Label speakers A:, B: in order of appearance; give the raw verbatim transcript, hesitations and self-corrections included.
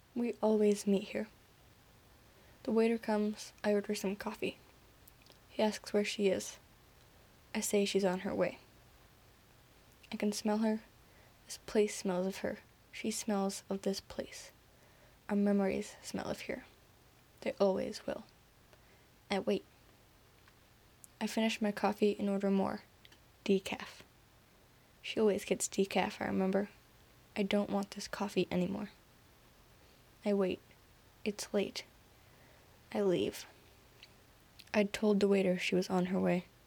A: We always meet here. The waiter comes, I order some coffee. He asks where she is. I say she's on her way. I can smell her. This place smells of her. She smells of this place. Our memories smell of here. They always will. I wait. I finish my coffee and order more. Decaf. She always gets decaf, I remember. I don't want this coffee anymore. I wait. It's late. I leave. I'd told the waiter she was on her way.